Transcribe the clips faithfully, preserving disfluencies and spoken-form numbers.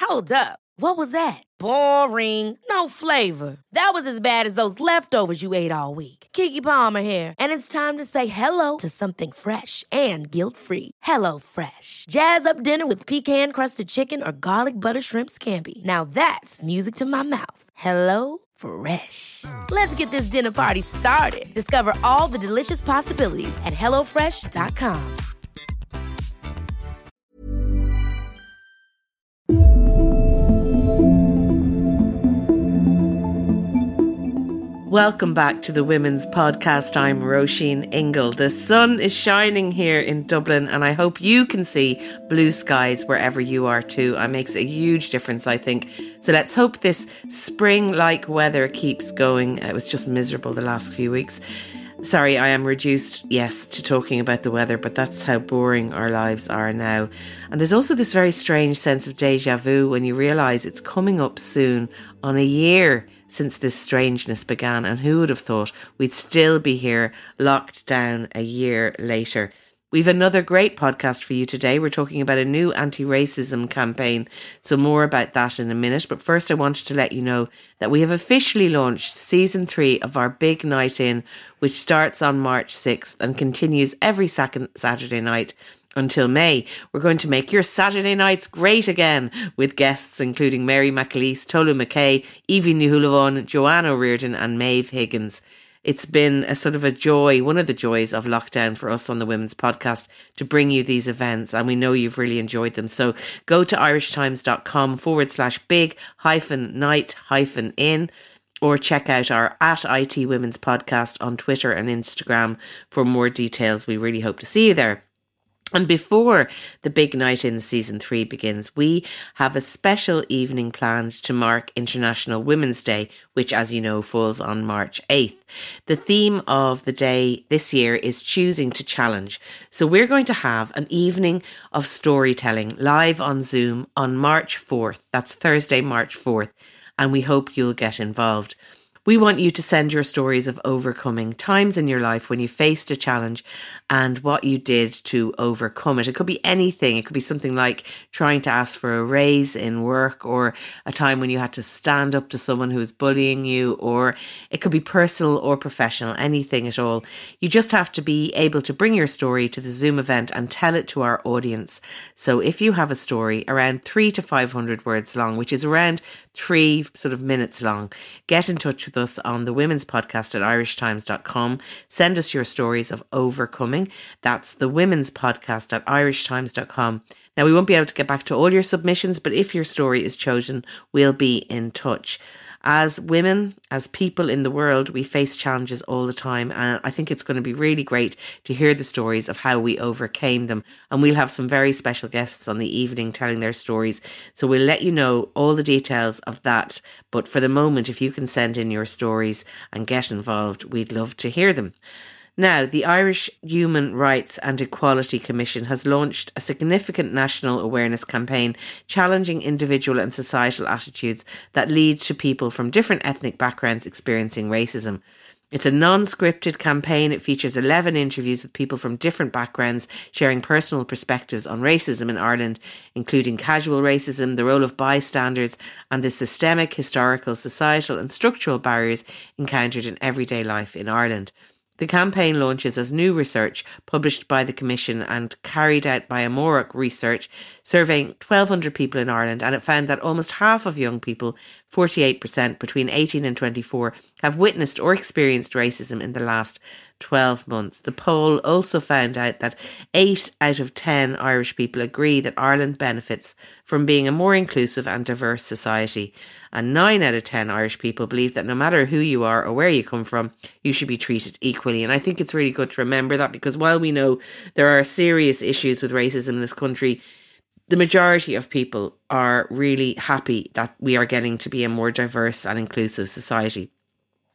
Hold up. What was that? Boring. No flavor. That was as bad as those leftovers you ate all week. Keke Palmer here, and it's time to say hello to something fresh and guilt-free. Hello Fresh. Jazz up dinner with pecan-crusted chicken or garlic butter shrimp scampi. Now that's music to my mouth. Hello Fresh. Let's get this dinner party started. Discover all the delicious possibilities at hello fresh dot com. Welcome back to the Women's Podcast. I'm Roisin Ingle. The sun is shining here in Dublin and I hope you can see blue skies wherever you are too. It makes a huge difference, I think. So let's hope this spring-like weather keeps going. It was just miserable the last few weeks. Sorry, I am reduced, yes, to talking about the weather, but that's how boring our lives are now. And there's also this very strange sense of deja vu when you realise it's coming up soon on a year since this strangeness began. And who would have thought we'd still be here locked down a year later? We've another great podcast for you today. We're talking about a new anti-racism campaign. So more about that in a minute. But first I wanted to let you know that we have officially launched season three of our Big Night In, which starts on March sixth and continues every second Saturday night until May. We're going to make your Saturday nights great again with guests including Mary McAleese, Tolu McKay, Evie Nuhulavon, Joanne O'Riordan and Maeve Higgins. It's been a sort of a joy, one of the joys of lockdown for us on the Women's Podcast to bring you these events, and we know you've really enjoyed them. So go to irishtimes.com forward slash big hyphen night hyphen in or check out our at I T Women's Podcast on Twitter and Instagram for more details. We really hope to see you there. And before the Big Night In season three begins, we have a special evening planned to mark International Women's Day, which, as you know, falls on March eighth. The theme of the day this year is choosing to challenge. So we're going to have an evening of storytelling live on Zoom on March fourth. That's Thursday, March fourth. And we hope you'll get involved. We want you to send your stories of overcoming times in your life when you faced a challenge and what you did to overcome it. It could be anything. It could be something like trying to ask for a raise in work, or a time when you had to stand up to someone who was bullying you, or it could be personal or professional, anything at all. You just have to be able to bring your story to the Zoom event and tell it to our audience. So if you have a story around three to five hundred words long, which is around three sort of minutes long, get in touch with us on the Women's Podcast at irish times dot com. Send us your stories of overcoming. That's the Women's Podcast at irish times dot com. Now, we won't be able to get back to all your submissions, but if your story is chosen, we'll be in touch. As women, as people in the world, we face challenges all the time, and I think it's going to be really great to hear the stories of how we overcame them. And we'll have some very special guests on the evening telling their stories, so we'll let you know all the details of that. But for the moment, if you can send in your stories and get involved, we'd love to hear them. Now, the Irish Human Rights and Equality Commission has launched a significant national awareness campaign challenging individual and societal attitudes that lead to people from different ethnic backgrounds experiencing racism. It's a non-scripted campaign. It features eleven interviews with people from different backgrounds sharing personal perspectives on racism in Ireland, including casual racism, the role of bystanders, and the systemic, historical, societal and structural barriers encountered in everyday life in Ireland. The campaign launches as new research published by the Commission and carried out by Amórach Research, surveying twelve hundred people in Ireland, and it found that almost half of young people, forty-eight percent between eighteen and twenty-four, have witnessed or experienced racism in the last twelve months. The poll also found out that eight out of ten Irish people agree that Ireland benefits from being a more inclusive and diverse society. And nine out of ten Irish people believe that no matter who you are or where you come from, you should be treated equally. And I think it's really good to remember that, because while we know there are serious issues with racism in this country, the majority of people are really happy that we are getting to be a more diverse and inclusive society.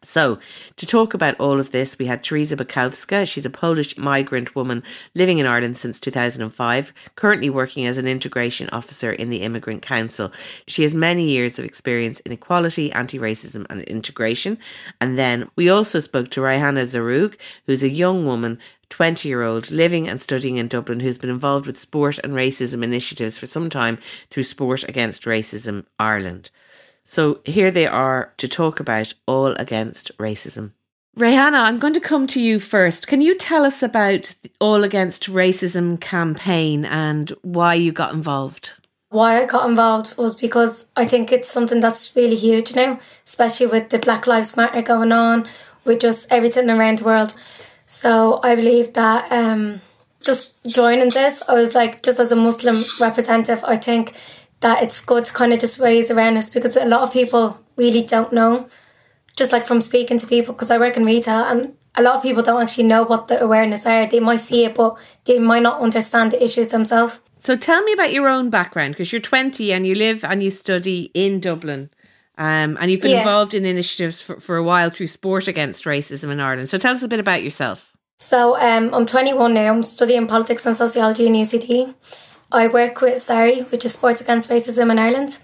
So, to talk about all of this, we had Teresa Bukowska. She's a Polish migrant woman living in Ireland since two thousand five, currently working as an integration officer in the Immigrant Council. She has many years of experience in equality, anti-racism and integration. And then we also spoke to Rayhana Zaroug, who's a young woman, twenty-year-old, living and studying in Dublin, who's been involved with sport and racism initiatives for some time through Sport Against Racism Ireland. So here they are to talk about All Against Racism. Rayhana, I'm going to come to you first. Can you tell us about the All Against Racism campaign and why you got involved? Why I got involved was because I think it's something that's really huge now, especially with the Black Lives Matter going on, with just everything around the world. So I believe that um, just joining this, I was like, just as a Muslim representative, I think that it's good to kind of just raise awareness, because a lot of people really don't know, just like from speaking to people, because I work in retail and a lot of people don't actually know what the awareness are. They might see it, but they might not understand the issues themselves. So tell me about your own background, because you're twenty and you live and you study in Dublin. Um, and you've been yeah. involved in initiatives for, for a while through Sport Against Racism in Ireland. So tell us a bit about yourself. So um, I'm twenty-one now. I'm studying politics and sociology in U C D. I work with SARI, which is Sports Against Racism in Ireland.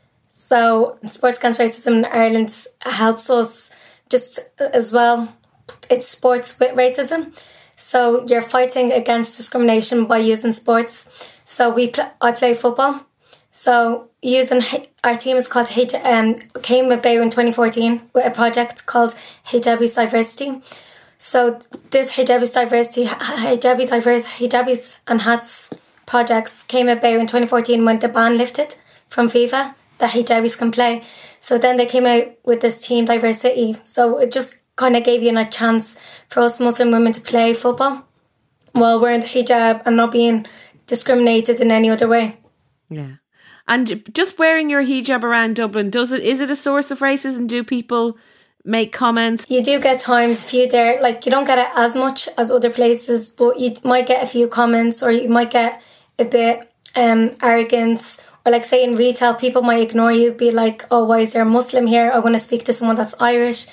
So Sports Against Racism in Ireland helps us just as well. It's sports with racism. So you're fighting against discrimination by using sports. So we pl- I play football. So using our team is called um, came about in twenty fourteen with a project called Hijabis Diversity. So this Hijabis Diversity, Hijabi Diverse, Hijabis and Hats projects came about in twenty fourteen when the ban lifted from FIFA that hijabis can play. So then they came out with this team diversity. So it just kind of gave you a chance for us Muslim women to play football while wearing the hijab and not being discriminated in any other way. Yeah. And just wearing your hijab around Dublin, does it is it a source of racism? Do people make comments? You do get times few there, like you don't get it as much as other places, but you might get a few comments, or you might get a bit um, arrogance, or like say in retail, people might ignore you, be like, oh, why is there a Muslim here? I want to speak to someone that's Irish.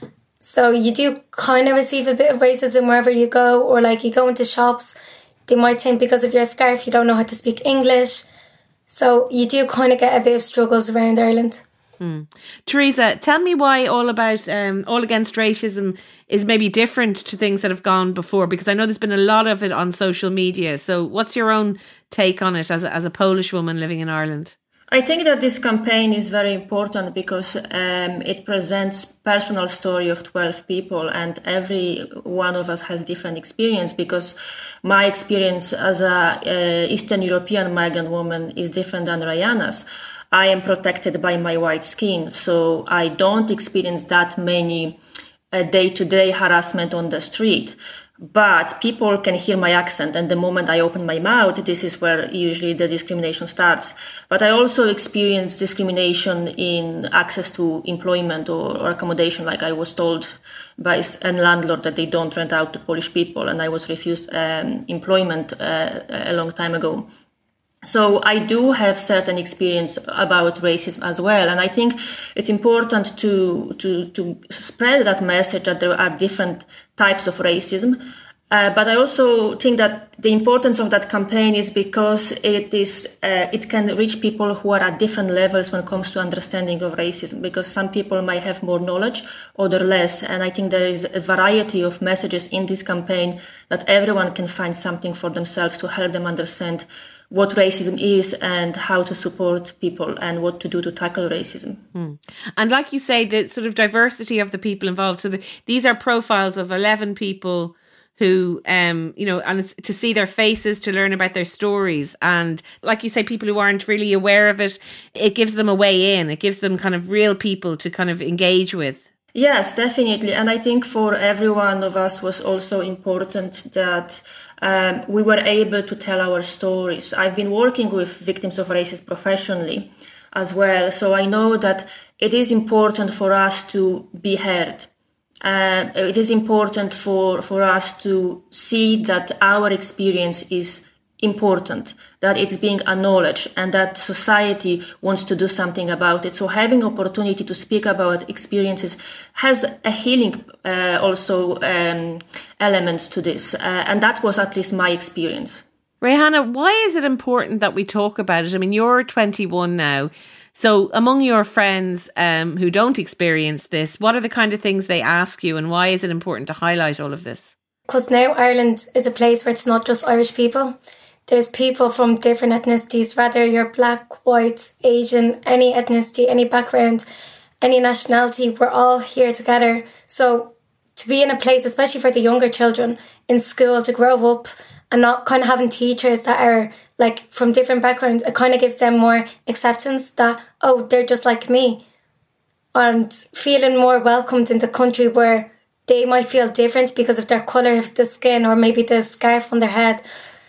So you do kind of receive a bit of racism wherever you go, or like you go into shops, they might think because of your scarf you don't know how to speak English. So you do kind of get a bit of struggles around Ireland. Hmm. Teresa, tell me why All About um, All Against Racism is maybe different to things that have gone before, because I know there's been a lot of it on social media. So what's your own take on it as a, as a Polish woman living in Ireland? I think that this campaign is very important because um, it presents personal story of twelve people, and every one of us has different experience, because my experience as a uh, Eastern European migrant woman is different than Rayhana's. I am protected by my white skin, so I don't experience that many uh, day-to-day harassment on the street. But people can hear my accent, and the moment I open my mouth, this is where usually the discrimination starts. But I also experience discrimination in access to employment or, or accommodation, like I was told by a landlord that they don't rent out to Polish people, and I was refused um, employment uh, a long time ago. So I do have certain experience about racism as well, and I think it's important to to to spread that message that there are different types of racism. Uh, but I also think that the importance of that campaign is because it is uh, it can reach people who are at different levels when it comes to understanding of racism, because some people might have more knowledge, other less, and I think there is a variety of messages in this campaign that everyone can find something for themselves to help them understand what racism is and how to support people and what to do to tackle racism. Mm. And like you say, the sort of diversity of the people involved. So the, these are profiles of eleven people who, um, you know, and it's to see their faces, to learn about their stories. And like you say, people who aren't really aware of it, it gives them a way in. It gives them kind of real people to kind of engage with. Yes, definitely. And I think for every one of us was also important that um, we were able to tell our stories. I've been working with victims of racism professionally as well. So I know that it is important for us to be heard. Uh, it is important for, for us to see that our experience is important, that it's being acknowledged, and that society wants to do something about it. So having opportunity to speak about experiences has a healing uh, also um, elements to this. Uh, and that was at least my experience. Rihanna, why is it important that we talk about it? I mean, you're twenty-one now. So among your friends um, who don't experience this, what are the kind of things they ask you, and why is it important to highlight all of this? Because now Ireland is a place where it's not just Irish people. There's people from different ethnicities, whether you're black, white, Asian, any ethnicity, any background, any nationality, we're all here together. So to be in a place, especially for the younger children in school, to grow up and not kind of having teachers that are like from different backgrounds, it kind of gives them more acceptance that, oh, they're just like me. And feeling more welcomed in the country where they might feel different because of their colour of the skin or maybe the scarf on their head.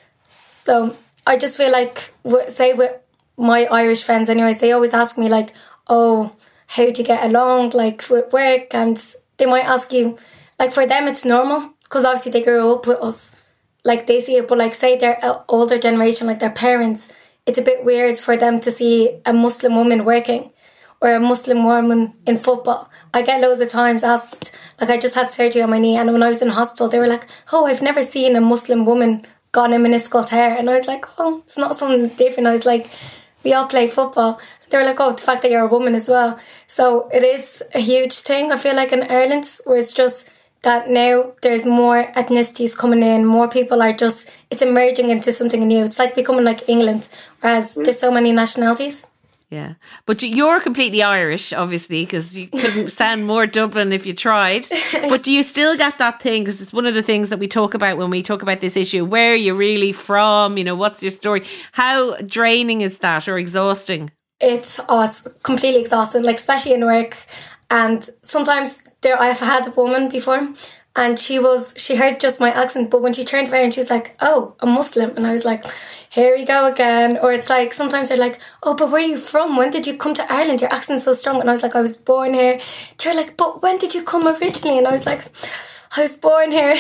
So I just feel like, say with my Irish friends anyways, they always ask me like, oh, how do you get along like with work? And they might ask you, like for them it's normal because obviously they grew up with us. Like they see it, but like say their older generation, like their parents, it's a bit weird for them to see a Muslim woman working or a Muslim woman in football. I get loads of times asked, like I just had surgery on my knee, and when I was in hospital they were like, oh, I've never seen a Muslim woman got a meniscal tear. And I was like, oh, it's not something different. I was like, we all play football. They were like, oh, the fact that you're a woman as well. So it is a huge thing, I feel like, in Ireland, where it's just that now there's more ethnicities coming in, more people are just, it's emerging into something new. It's like becoming like England, whereas there's so many nationalities. Yeah, but you're completely Irish, obviously, because you couldn't sound more Dublin if you tried. But do you still get that thing? Because it's one of the things that we talk about when we talk about this issue. Where are you really from? You know, what's your story? How draining is that, or exhausting? It's oh, it's completely exhausting. Like especially in work, and sometimes there I've had a woman before, and she was she heard just my accent, but when she turned around, she was like, "Oh, a Muslim," and I was like, here we go again. Or it's like, sometimes they're like, oh, but where are you from? When did you come to Ireland? Your accent's so strong. And I was like, I was born here. They're like, but when did you come originally? And I was like, I was born here.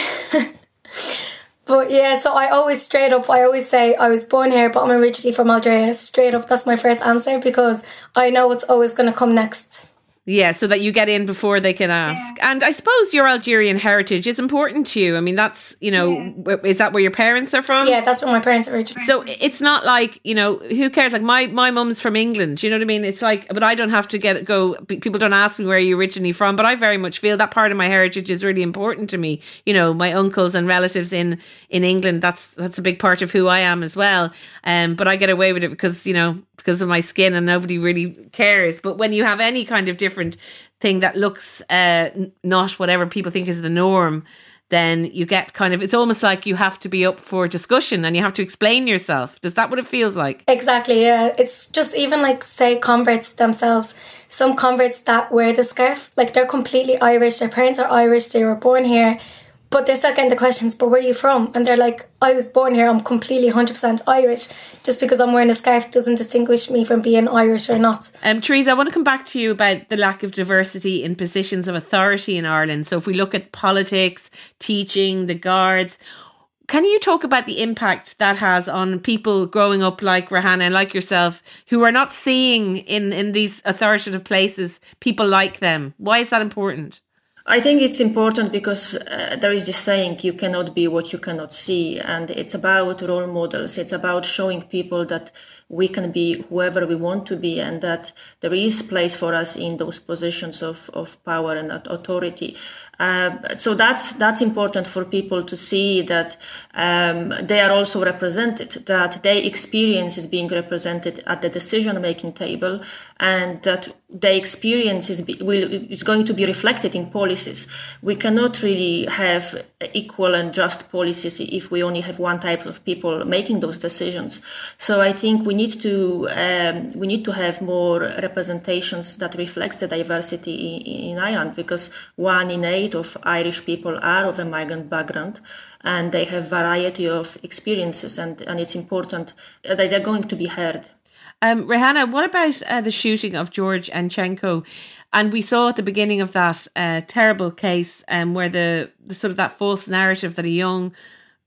But yeah, so I always straight up, I always say I was born here, but I'm originally from Algeria. Straight up, that's my first answer because I know what's always going to come next. Yeah, so that you get in before they can ask. Yeah. And I suppose your Algerian heritage is important to you. I mean, that's, you know, yeah. Is that where your parents are from? Yeah, that's where my parents are originally. So it's not like, you know, who cares? Like my, my mum's from England, you know what I mean? It's like, but I don't have to get go, people don't ask me where you're originally from, but I very much feel that part of my heritage is really important to me. You know, my uncles and relatives in, in England, that's that's a big part of who I am as well. Um, but I get away with it because, you know, because of my skin and nobody really cares. But when you have any kind of different thing that looks uh, not whatever people think is the norm, then you get kind of, it's almost like you have to be up for discussion and you have to explain yourself. Is that what it feels like? Exactly, yeah. It's just even like, say, converts themselves. Some converts that wear the scarf, like they're completely Irish. Their parents are Irish. They were born here. But they're still getting the questions, but where are you from? And they're like, I was born here, I'm completely one hundred percent Irish. Just because I'm wearing a scarf doesn't distinguish me from being Irish or not. Um, Teresa, I want to come back to you about the lack of diversity in positions of authority in Ireland. So if we look at politics, teaching, the guards, can you talk about the impact that has on people growing up like Rihanna and like yourself, who are not seeing in, in these authoritative places people like them? Why is that important? I think it's important because uh, there is this saying, you cannot be what you cannot see. And it's about role models. It's about showing people that we can be whoever we want to be and that there is place for us in those positions of, of power and authority. Uh, so that's that's important for people to see that um, they are also represented, that their experience is being represented at the decision-making table, and that their experience is, be, will, is going to be reflected in policies. We cannot really have equal and just policies if we only have one type of people making those decisions. So I think we need to um, we need to have more representations that reflects the diversity in, in Ireland, because one in eight of Irish people are of a migrant background and they have variety of experiences, and, and it's important that they're going to be heard. Um, Rihanna, what about uh, the shooting of George Anchenko? And we saw at the beginning of that uh, terrible case um, where the, the sort of that false narrative that a young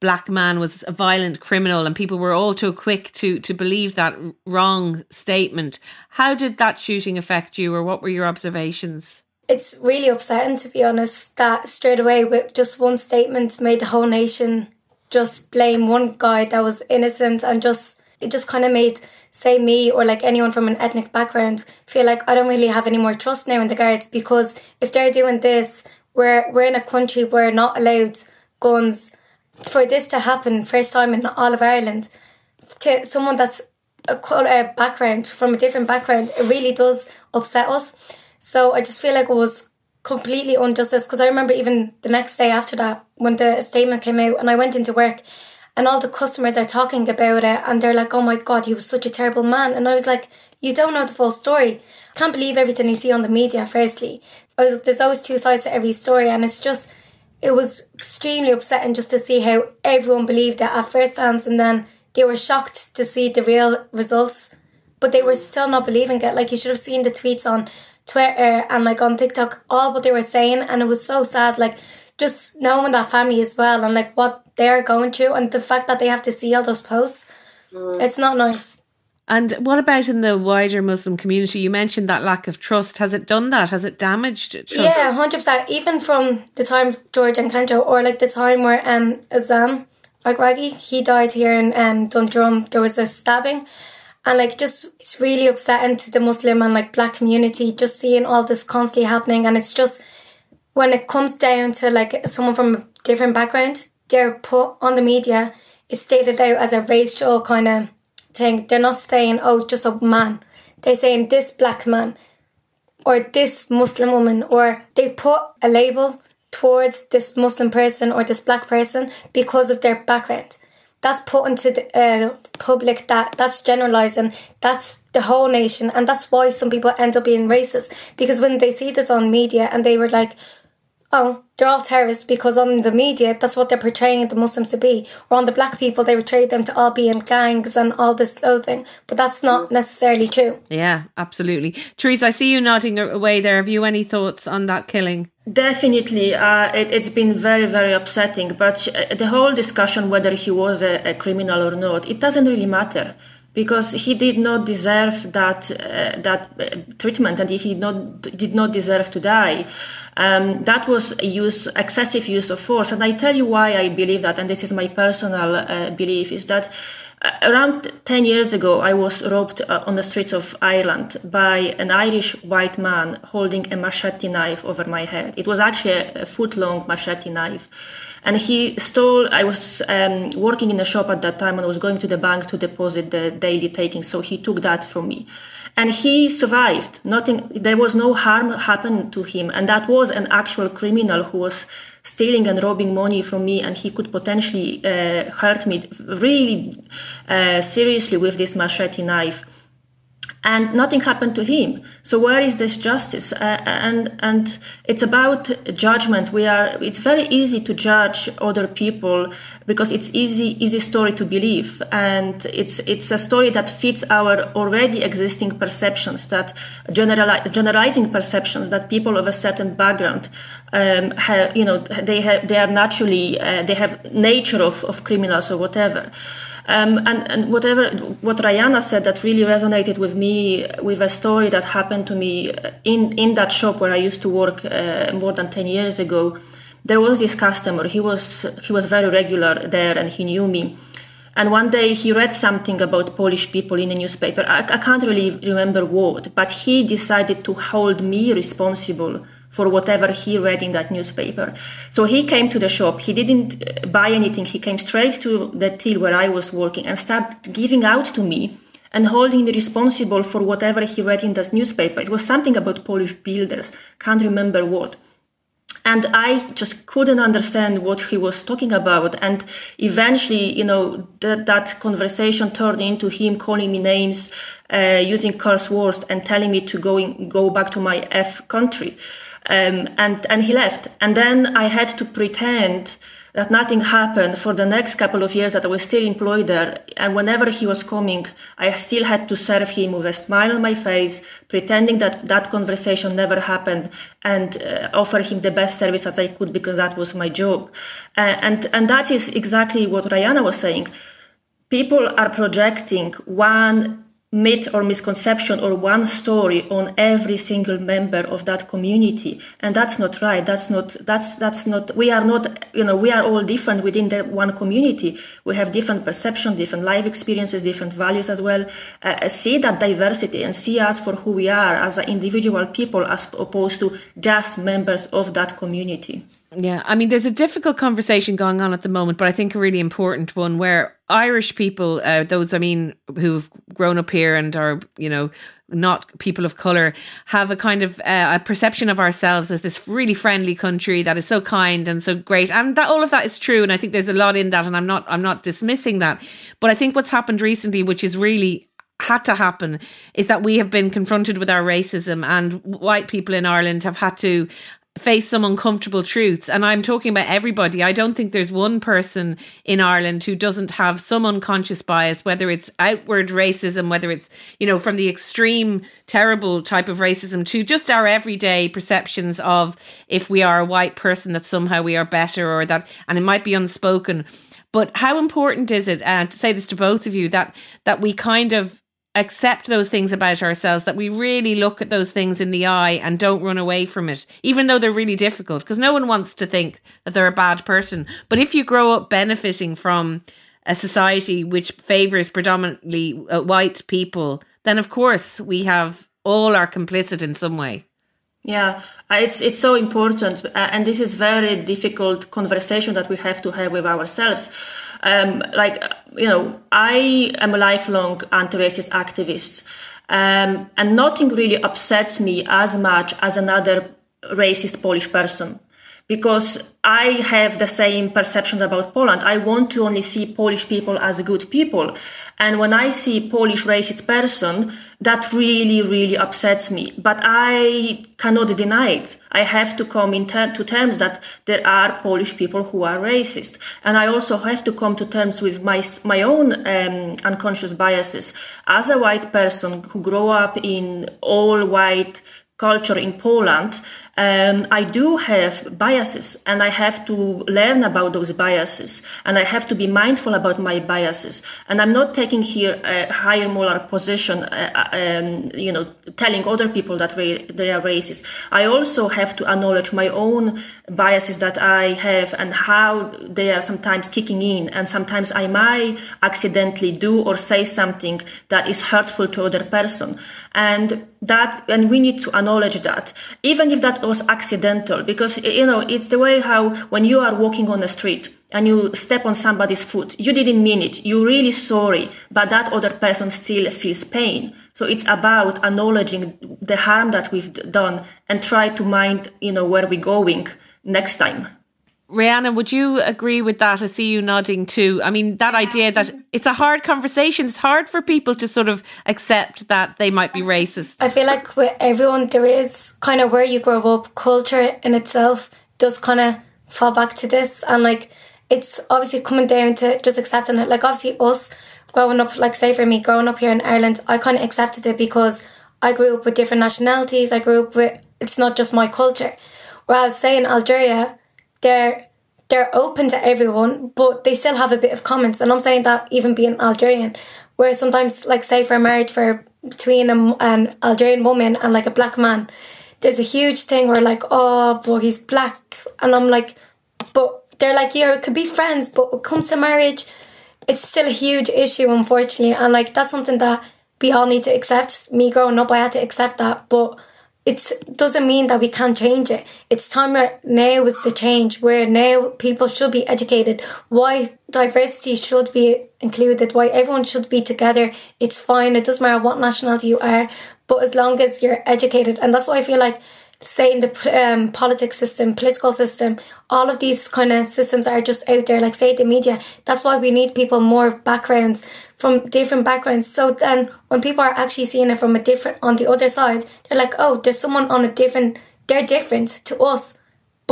black man was a violent criminal, and people were all too quick to to believe that wrong statement. How did that shooting affect you, or what were your observations? It's really upsetting, to be honest, that straight away with just one statement made the whole nation just blame one guy that was innocent, and just it just kind of made, say, me or like anyone from an ethnic background feel like I don't really have any more trust now in the guards, because if they're doing this, we're we're in a country where we're not allowed guns. For this to happen first time in all of Ireland to someone that's a colour background, from a different background, it really does upset us. So I just feel like it was completely injustice, because I remember even the next day after that, when the statement came out and I went into work and all the customers are talking about it and they're like, oh my God, he was such a terrible man. And I was like, you don't know the full story. I can't believe everything you see on the media, firstly. I was, there's always two sides to every story, and it's just, it was extremely upsetting just to see how everyone believed it at first glance, and then they were shocked to see the real results, but they were still not believing it. Like, you should have seen the tweets on Twitter and like on TikTok, all what they were saying, and it was so sad, like just knowing that family as well and like what they're going through, and the fact that they have to see all those posts, mm. it's not nice. And what about in the wider Muslim community? You mentioned that lack of trust. Has it done that? Has it damaged trust? Yeah, one hundred percent. Even from the time of George and Kencho, or like the time where um, Azam Agwagi, he died here in um, Dundrum, there was a stabbing. And like, just, it's really upsetting to the Muslim and like black community, just seeing all this constantly happening. And it's just, when it comes down to like someone from a different background, they're put on the media, it's stated out as a racial kind of thing. They're not saying, oh, just a man. They're saying this black man or this Muslim woman, or they put a label towards this Muslim person or this black person because of their background. That's put into the uh, public, that that's generalising, that's the whole nation, and that's why some people end up being racist, because when they see this on media and they were like, oh, they're all terrorists, because on the media that's what they're portraying the Muslims to be, or on the black people they portray them to all be in gangs and all this loathing, but that's not necessarily true. Yeah, absolutely. Therese, I see you nodding away there. Have you any thoughts on that killing? Definitely, uh, it, it's been very, very upsetting. But the whole discussion whether he was a, a criminal or not, it doesn't really matter, because he did not deserve that uh, that uh, treatment, and he not, did not deserve to die. Um, that was a use, excessive use of force, and I tell you why I believe that, and this is my personal uh, belief, is that around ten years ago, I was robbed uh, on the streets of Ireland by an Irish white man holding a machete knife over my head. It was actually a, a foot-long machete knife. And he stole, I was um, working in a shop at that time and I was going to the bank to deposit the daily takings. So he took that from me. And he survived. Nothing, there was no harm happened to him. And that was an actual criminal who was stealing and robbing money from me, and he could potentially uh, hurt me really uh, seriously with this machete knife. And nothing happened to him. So where is this justice? Uh, and and it's about judgment. We are. It's very easy to judge other people because it's easy easy story to believe, and it's it's a story that fits our already existing perceptions, that generali- generalizing perceptions that people of a certain background um, have. You know, they have they are naturally uh, they have nature of of criminals or whatever. Um, and, and whatever, what Rayana said that really resonated with me, with a story that happened to me in, in that shop where I used to work uh, more than ten years ago. There was this customer, he was, he was very regular there and he knew me. And one day he read something about Polish people in a newspaper. I, I can't really remember what, but he decided to hold me responsible for whatever he read in that newspaper. So he came to the shop, he didn't buy anything, he came straight to the till where I was working and started giving out to me and holding me responsible for whatever he read in this newspaper. It was something about Polish builders, can't remember what. And I just couldn't understand what he was talking about. And eventually, you know, that, that conversation turned into him calling me names, uh, using curse words and telling me to go in, go back to my F country. Um, and, and he left. And then I had to pretend that nothing happened for the next couple of years that I was still employed there. And whenever he was coming, I still had to serve him with a smile on my face, pretending that that conversation never happened, and uh, offer him the best service that I could, because that was my job. Uh, and, and that is exactly what Rihanna was saying. People are projecting one myth or misconception or one story on every single member of that community, and that's not right. That's not. That's that's not. We are not. You know, we are all different within the one community. We have different perception, different life experiences, different values as well. Uh, see that diversity and see us for who we are as individual people, as opposed to just members of that community. Yeah, I mean, there's a difficult conversation going on at the moment, but I think a really important one where Irish people, uh, those, I mean, who've grown up here and are, you know, not people of colour, have a kind of uh, a perception of ourselves as this really friendly country that is so kind and so great. And that all of that is true. And I think there's a lot in that. And I'm not, I'm not dismissing that. But I think what's happened recently, which is really had to happen, is that we have been confronted with our racism, and white people in Ireland have had to face some uncomfortable truths. And I'm talking about everybody. I don't think there's one person in Ireland who doesn't have some unconscious bias, whether it's outward racism, whether it's, you know, from the extreme terrible type of racism to just our everyday perceptions of, if we are a white person, that somehow we are better, or that, and it might be unspoken. But how important is it, and uh, to say this to both of you, that that we kind of accept those things about ourselves, that we really look at those things in the eye and don't run away from it, even though they're really difficult, because no one wants to think that they're a bad person. But if you grow up benefiting from a society which favours predominantly uh, white people, then of course we have all are complicit in some way. Yeah, it's it's so important, uh, and this is very difficult conversation that we have to have with ourselves. Um, like, you know, I am a lifelong anti-racist activist, um, and nothing really upsets me as much as another racist Polish person, because I have the same perceptions about Poland. I want to only see Polish people as good people. And when I see Polish racist person, that really, really upsets me. But I cannot deny it. I have to come in ter- to terms that there are Polish people who are racist. And I also have to come to terms with my my own um, unconscious biases. As a white person who grew up in all white culture in Poland, um, I do have biases, and I have to learn about those biases, and I have to be mindful about my biases. And I'm not taking here a higher moral position, uh, um, you know, telling other people that they, they are racist. I also have to acknowledge my own biases that I have and how they are sometimes kicking in, and sometimes I might accidentally do or say something that is hurtful to other person. And that, and we need to acknowledge that, even if that was accidental, because, you know, it's the way how when you are walking on the street and you step on somebody's foot, you didn't mean it, you're really sorry, but that other person still feels pain. So it's about acknowledging the harm that we've done and try to mind, you know, where we're going next time. Rihanna, would you agree with that? I see you nodding too. I mean, that idea that it's a hard conversation. It's hard for people to sort of accept that they might be racist. I feel like with everyone, there is kind of where you grow up, culture in itself does kind of fall back to this. And like, it's obviously coming down to just accepting it. Like obviously us growing up, like say for me, growing up here in Ireland, I kind of accepted it because I grew up with different nationalities. I grew up with, it's not just my culture. Whereas say in Algeria, they're they're open to everyone, but they still have a bit of comments. And I'm saying that even being Algerian, where sometimes, like say for a marriage for between a, an Algerian woman and like a black man, there's a huge thing where like, oh, but he's black. And I'm like, but they're like, yeah, it could be friends, but when it comes to marriage, it's still a huge issue, unfortunately. And like, that's something that we all need to accept. Me growing up, I had to accept that, but it doesn't mean that we can't change it. It's time where now is the change, where now people should be educated, why diversity should be included, why everyone should be together. It's fine. It doesn't matter what nationality you are, but as long as you're educated. And that's why I feel like, say in the um, politics system, political system, all of these kind of systems are just out there, like say the media. That's why we need people more backgrounds, from different backgrounds. So then when people are actually seeing it from a different, on the other side, they're like, oh, there's someone on a different, they're different to us, but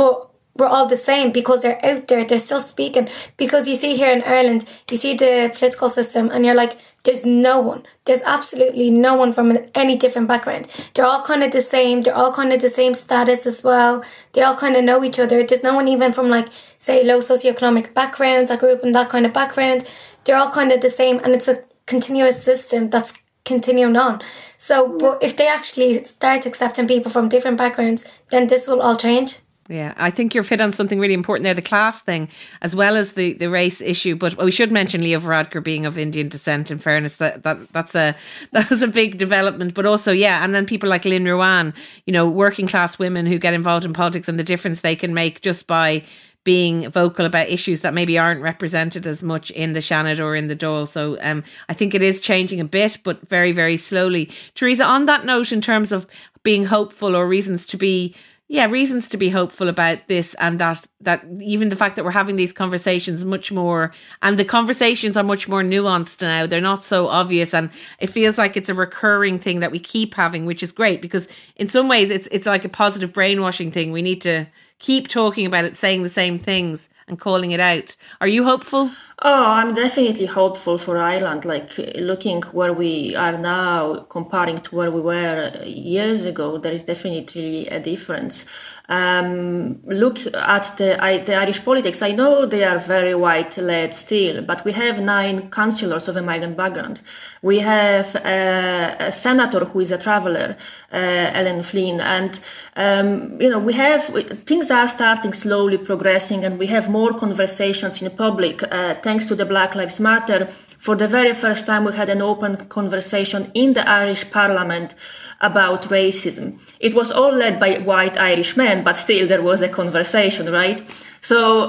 we're all the same because they're out there, they're still speaking. Because you see here in Ireland, you see the political system and you're like, there's no one, there's absolutely no one from any different background. They're all kind of the same, they're all kind of the same status as well. They all kind of know each other. There's no one even from like, say, low socioeconomic backgrounds. I grew up in that kind of background. They're all kind of the same, and it's a continuous system that's continuing on. So, but if they actually start accepting people from different backgrounds, then this will all change. Yeah, I think you're fit on something really important there, the class thing, as well as the, the race issue. But we should mention Leo Varadkar being of Indian descent, in fairness. That that that's a that was a big development. But also, yeah, and then people like Lynn Ruane, you know, working class women who get involved in politics and the difference they can make just by being vocal about issues that maybe aren't represented as much in the Seanad or in the Dáil. So um, I think it is changing a bit, but very, very slowly. Teresa, on that note, in terms of being hopeful or reasons to be Yeah, reasons to be hopeful about this, and that that even the fact that we're having these conversations much more, and the conversations are much more nuanced now. They're not so obvious, and it feels like it's a recurring thing that we keep having, which is great, because in some ways it's it's like a positive brainwashing thing. We need to keep talking about it, saying the same things and calling it out. Are you hopeful? Oh, I'm definitely hopeful for Ireland. Like, looking where we are now comparing to where we were years ago, there is definitely a difference. Um, look at the, I, the Irish politics. I know they are very white-led still, but we have nine councillors of a migrant background. We have a, a senator who is a traveller, uh, Ellen Flynn, and um, you know, we have things are starting slowly progressing, and we have more conversations in public. Uh, thanks to the Black Lives Matter, for the very first time we had an open conversation in the Irish Parliament about racism. It was all led by white Irish men, but still there was a conversation, right? So,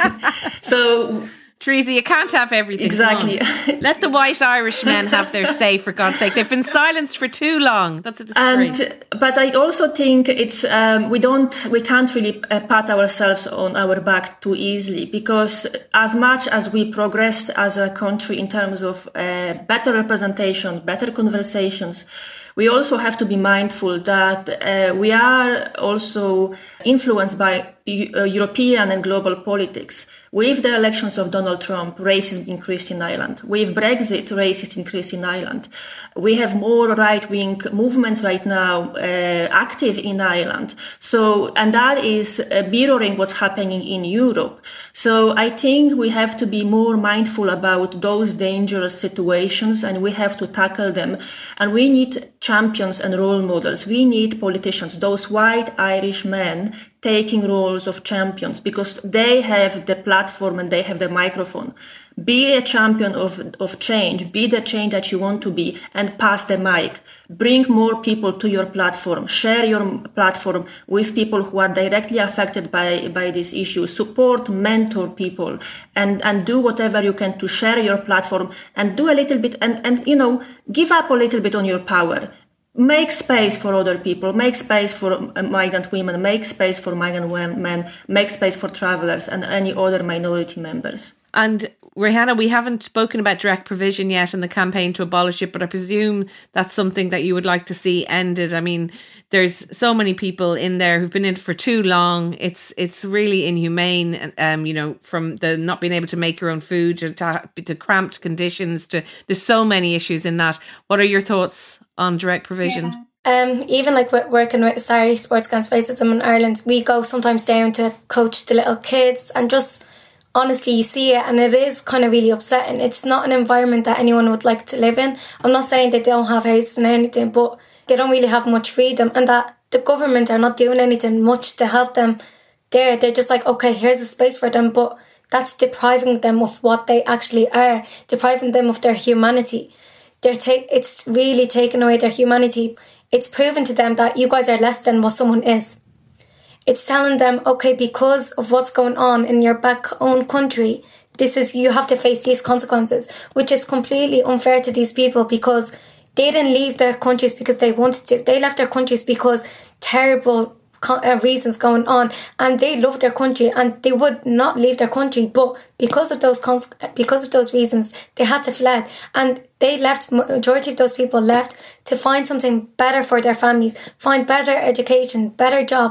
so. Teresa, you can't have everything. Exactly. Let the white Irish men have their say, for God's sake. They've been silenced for too long. That's a disgrace. And, but I also think it's um, we don't we can't really uh, pat ourselves on our back too easily, because as much as we progressed as a country in terms of uh, better representation, better conversations, we also have to be mindful that uh, we are also influenced by uh, European and global politics. With the elections of Donald Trump, racism increased in Ireland. With Brexit, racism increased in Ireland. We have more right-wing movements right now uh, active in Ireland. So, and that is uh, mirroring what's happening in Europe. So I think we have to be more mindful about those dangerous situations, and we have to tackle them. And we need champions and role models. We need politicians, those white Irish men taking roles of champions, because they have the platform and they have the microphone. Be a champion of, of change, be the change that you want to be, and pass the mic. Bring more people to your platform. Share your platform with people who are directly affected by, by this issue. Support, mentor people, and, and do whatever you can to share your platform, and do a little bit, and, and, you know, give up a little bit on your power. Make space for other people, make space for migrant women, make space for migrant men, make space for travellers and any other minority members. And Rihanna, we haven't spoken about direct provision yet and the campaign to abolish it, but I presume that's something that you would like to see ended. I mean, there's so many people in there who've been in it for too long. It's it's really inhumane, um, you know, from the not being able to make your own food to, to, to cramped conditions to there's so many issues in that. What are your thoughts on direct provision? Yeah. Um, even like with working with Sorry Sports Against Racism in Ireland, we go sometimes down to coach the little kids, and just honestly, you see it, and it is kind of really upsetting. It's not an environment that anyone would like to live in. I'm not saying they don't have houses and anything, but they don't really have much freedom, and that the government are not doing anything much to help them there. They're just like, okay, here's a space for them, but that's depriving them of what they actually are, depriving them of their humanity. They're ta- it's really taking away their humanity. It's proven to them that you guys are less than what someone is. It's telling them, okay, because of what's going on in your back own country, this is, you have to face these consequences, which is completely unfair to these people, because they didn't leave their countries because they wanted to. They left their countries because terrible uh, reasons going on, and they love their country and they would not leave their country, but because of those cons- because of those reasons, they had to fled, and they left. Majority of those people left to find something better for their families, find better education, better jobs,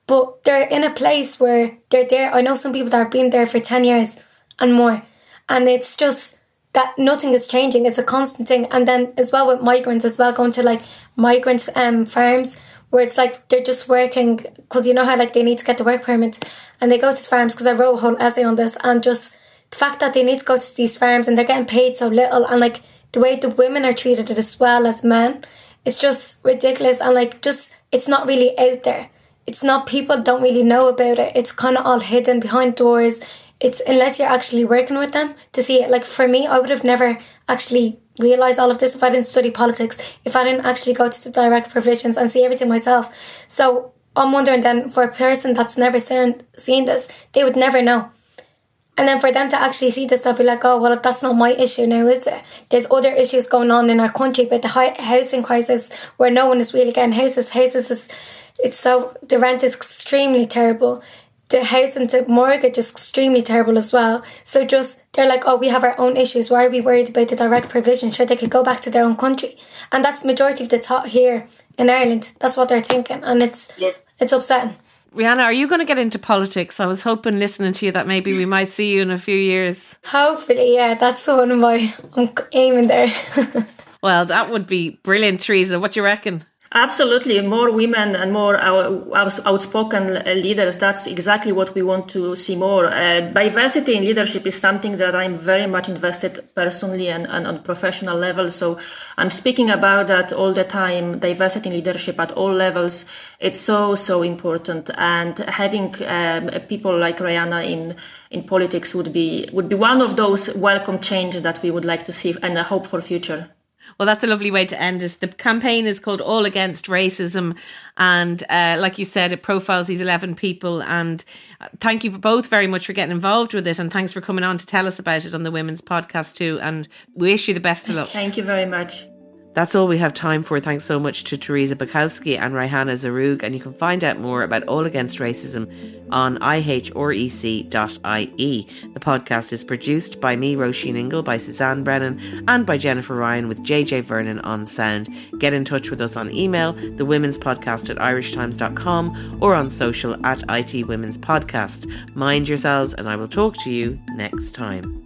but they're in a place where they're there. I know some people that have been there for ten years and more, and it's just that nothing is changing. It's a constant thing. And then as well with migrants as well, going to like migrant um, farms where it's like they're just working because you know how like they need to get the work permit, and they go to farms, because I wrote a whole essay on this, and just the fact that they need to go to these farms and they're getting paid so little, and like the way the women are treated as well as men, it's just ridiculous. And like just it's not really out there. It's not, people don't really know about it. It's kind of all hidden behind doors. It's unless you're actually working with them to see it. Like for me, I would have never actually realised all of this if I didn't study politics, if I didn't actually go to the direct provisions and see everything myself. So I'm wondering then, for a person that's never seen, seen this, they would never know. And then for them to actually see this, they'll be like, oh, well, that's not my issue now, is it? There's other issues going on in our country, but the high housing crisis where no one is really getting houses. Houses is, it's so, the rent is extremely terrible. The house and the mortgage is extremely terrible as well. So just, they're like, oh, we have our own issues. Why are we worried about the direct provision? Sure, they could go back to their own country. And that's majority of the thought here in Ireland. That's what they're thinking. And it's yeah. it's upsetting. Rihanna, are you going to get into politics? I was hoping, listening to you, that maybe we might see you in a few years. Hopefully, yeah. That's one of my, I'm aiming there. Well, that would be brilliant, Teresa. What do you reckon? Absolutely. More women and more outspoken leaders. That's exactly what we want to see more. Uh, diversity in leadership is something that I'm very much invested personally and, and on a professional level. So I'm speaking about that all the time. Diversity in leadership at all levels. It's so, so important. And having um, people like Rihanna in, in politics would be, would be one of those welcome changes that we would like to see and a hope for future. Well, that's a lovely way to end it. The campaign is called All Against Racism. And uh, like you said, it profiles these eleven people. And thank you both very much for getting involved with it. And thanks for coming on to tell us about it on the Women's Podcast too. And we wish you the best of luck. Thank you very much. That's all we have time for. Thanks so much to Teresa Bukowski and Rihanna Zarroug. And you can find out more about All Against Racism on i h r e c dot i e. The podcast is produced by me, Roisin Ingle, by Suzanne Brennan, and by Jennifer Ryan, with J J Vernon on sound. Get in touch with us on email, the women's podcast at irish times dot com, or on social at I T Women's Podcast. Mind yourselves, and I will talk to you next time.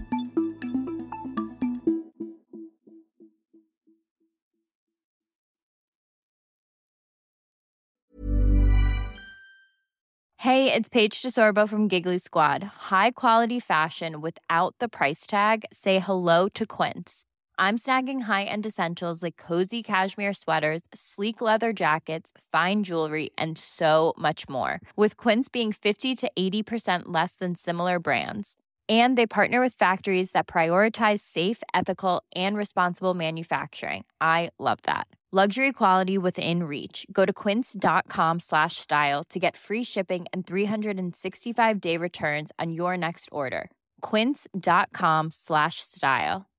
Hey, it's Paige DeSorbo from Giggly Squad. High quality fashion without the price tag. Say hello to Quince. I'm snagging high-end essentials like cozy cashmere sweaters, sleek leather jackets, fine jewelry, and so much more. With Quince being fifty to eighty percent less than similar brands. And they partner with factories that prioritize safe, ethical, and responsible manufacturing. I love that. Luxury quality within reach. Go to quince.com slash style to get free shipping and three sixty-five day returns on your next order. Quince.com slash style.